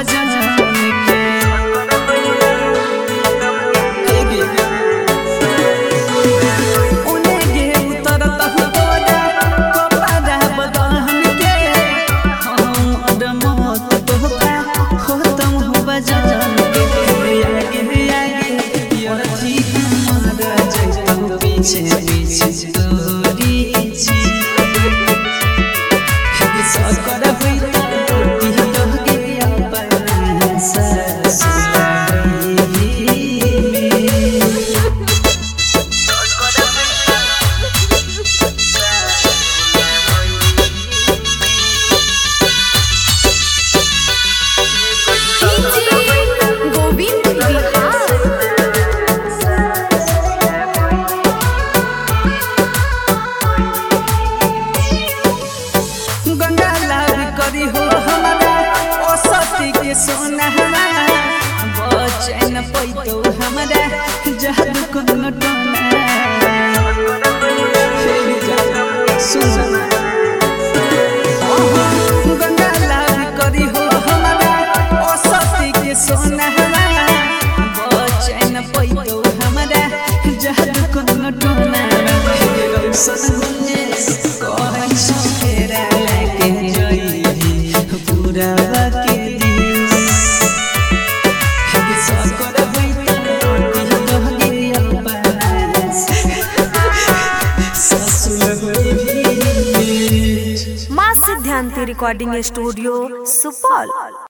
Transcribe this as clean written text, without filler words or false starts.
बजान के उन्हें गे उतरत तोरा कपड़ा बदन के हम अदमत तोहका खत्म बजान के आगे आगे यथी हमारा जैतो पीछे पीछे तोरी छी सकर होई करी हो हमारा ओ सती के सोना बचन पैतो हमारा जहर कोनो टोना गंगा लाल करी हो हमारा ओ सती के सोना बचन पैतो हमारा जहर कोनो टोना माँ सिद्धांति रिकॉर्डिंग स्टूडियो सुपौल।